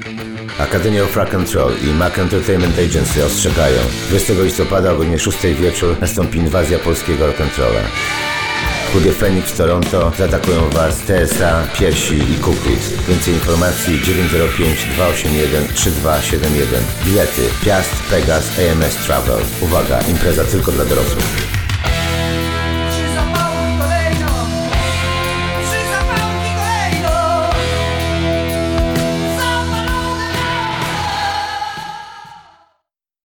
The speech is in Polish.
Academy of Rock and Roll i Mac Entertainment Agency ostrzegają. 20 listopada o godzinie 6 wieczór nastąpi inwazja polskiego rock and rolla. W klubie Phoenix w Toronto zaatakują Was TSA, Piersi i Cookies. Więcej informacji 905-281-3271. Bilety Piast, Pegas, AMS Travel. Uwaga, impreza tylko dla dorosłych.